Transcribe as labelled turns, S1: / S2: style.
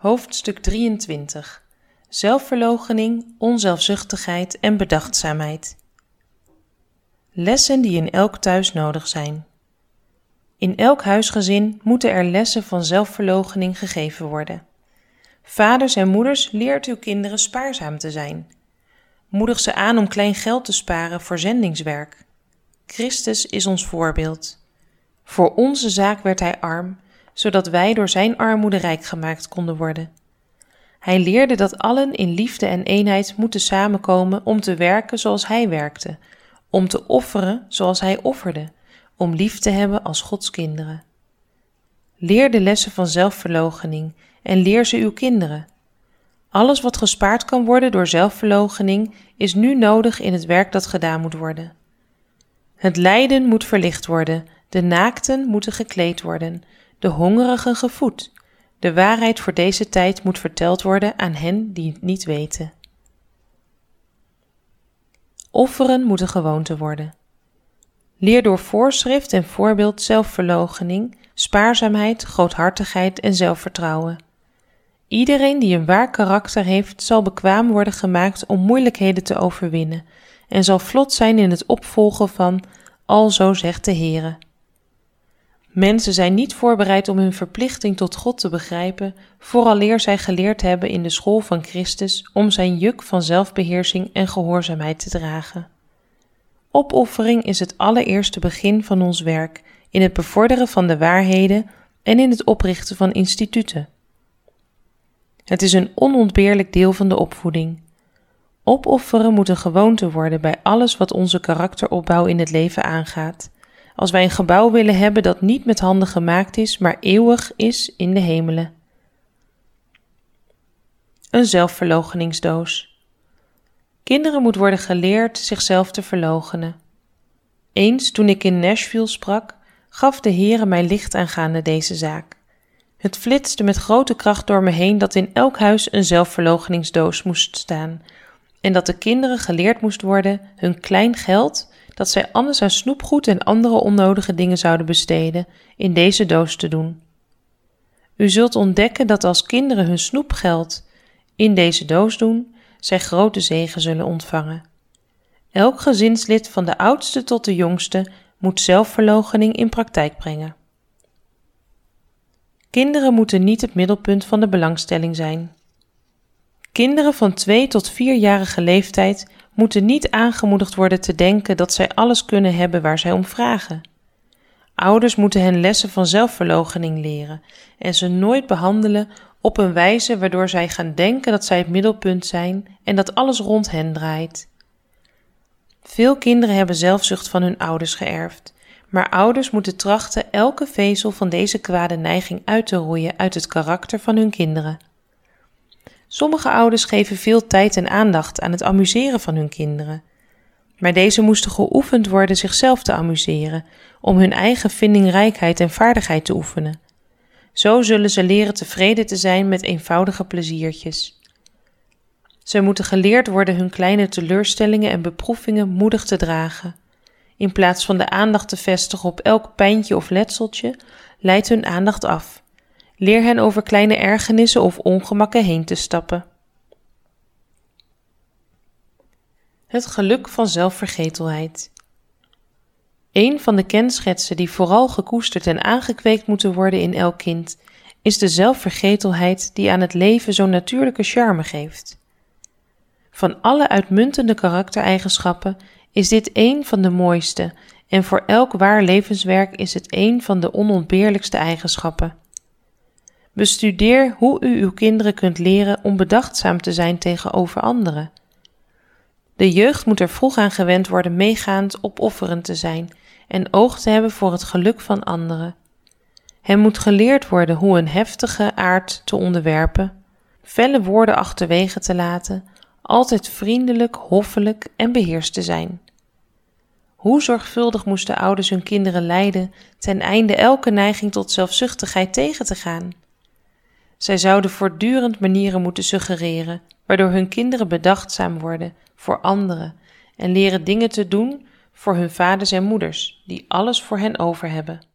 S1: Hoofdstuk 23. Zelfverloochening, onzelfzuchtigheid en bedachtzaamheid. Lessen die in elk thuis nodig zijn. In elk huisgezin moeten er lessen van zelfverloochening gegeven worden. Vaders en moeders, leert uw kinderen spaarzaam te zijn. Moedig ze aan om klein geld te sparen voor zendingswerk. Christus is ons voorbeeld. Voor onze zaak werd hij arm, zodat wij door zijn armoede rijk gemaakt konden worden. Hij leerde dat allen in liefde en eenheid moeten samenkomen om te werken zoals hij werkte, om te offeren zoals hij offerde, om lief te hebben als Gods kinderen. Leer de lessen van zelfverloochening en leer ze uw kinderen. Alles wat gespaard kan worden door zelfverloochening is nu nodig in het werk dat gedaan moet worden. Het lijden moet verlicht worden, de naakten moeten gekleed worden, de hongerigen gevoed. De waarheid voor deze tijd moet verteld worden aan hen die het niet weten. Offeren moet een gewoonte worden. Leer door voorschrift en voorbeeld zelfverloochening, spaarzaamheid, groothartigheid en zelfvertrouwen. Iedereen die een waar karakter heeft, zal bekwaam worden gemaakt om moeilijkheden te overwinnen en zal vlot zijn in het opvolgen van alzo zegt de Heere. Mensen zijn niet voorbereid om hun verplichting tot God te begrijpen, vooraleer zij geleerd hebben in de school van Christus om zijn juk van zelfbeheersing en gehoorzaamheid te dragen. Opoffering is het allereerste begin van ons werk in het bevorderen van de waarheden en in het oprichten van instituten. Het is een onontbeerlijk deel van de opvoeding. Opofferen moet een gewoonte worden bij alles wat onze karakteropbouw in het leven aangaat. Als wij een gebouw willen hebben dat niet met handen gemaakt is, maar eeuwig is in de hemelen. Een zelfverloocheningsdoos. Kinderen moet worden geleerd zichzelf te verloochenen. Eens toen ik in Nashville sprak, gaf de Heere mij licht aangaande deze zaak. Het flitste met grote kracht door me heen dat in elk huis een zelfverloocheningsdoos moest staan en dat de kinderen geleerd moest worden hun klein geld, dat zij anders aan snoepgoed en andere onnodige dingen zouden besteden, in deze doos te doen. U zult ontdekken dat als kinderen hun snoepgeld in deze doos doen, zij grote zegen zullen ontvangen. Elk gezinslid van de oudste tot de jongste moet zelfverloochening in praktijk brengen. Kinderen moeten niet het middelpunt van de belangstelling zijn. Kinderen van 2 tot 4-jarige leeftijd moeten niet aangemoedigd worden te denken dat zij alles kunnen hebben waar zij om vragen. Ouders moeten hen lessen van zelfverloochening leren en ze nooit behandelen op een wijze waardoor zij gaan denken dat zij het middelpunt zijn en dat alles rond hen draait. Veel kinderen hebben zelfzucht van hun ouders geërfd, maar ouders moeten trachten elke vezel van deze kwade neiging uit te roeien uit het karakter van hun kinderen. Sommige ouders geven veel tijd en aandacht aan het amuseren van hun kinderen. Maar deze moesten geoefend worden zichzelf te amuseren, om hun eigen vindingrijkheid en vaardigheid te oefenen. Zo zullen ze leren tevreden te zijn met eenvoudige pleziertjes. Ze moeten geleerd worden hun kleine teleurstellingen en beproevingen moedig te dragen. In plaats van de aandacht te vestigen op elk pijntje of letseltje, leidt hun aandacht af. Leer hen over kleine ergernissen of ongemakken heen te stappen. Het geluk van zelfvergetelheid. Een van de kenschetsen die vooral gekoesterd en aangekweekt moeten worden in elk kind, is de zelfvergetelheid die aan het leven zo'n natuurlijke charme geeft. Van alle uitmuntende karaktereigenschappen is dit één van de mooiste en voor elk waar levenswerk is het één van de onontbeerlijkste eigenschappen. Bestudeer hoe u uw kinderen kunt leren om bedachtzaam te zijn tegenover anderen. De jeugd moet er vroeg aan gewend worden meegaand opofferend te zijn en oog te hebben voor het geluk van anderen. Hen moet geleerd worden hoe een heftige aard te onderwerpen, felle woorden achterwege te laten, altijd vriendelijk, hoffelijk en beheerst te zijn. Hoe zorgvuldig moesten ouders hun kinderen leiden ten einde elke neiging tot zelfzuchtigheid tegen te gaan? Zij zouden voortdurend manieren moeten suggereren, waardoor hun kinderen bedachtzaam worden voor anderen en leren dingen te doen voor hun vaders en moeders, die alles voor hen over hebben.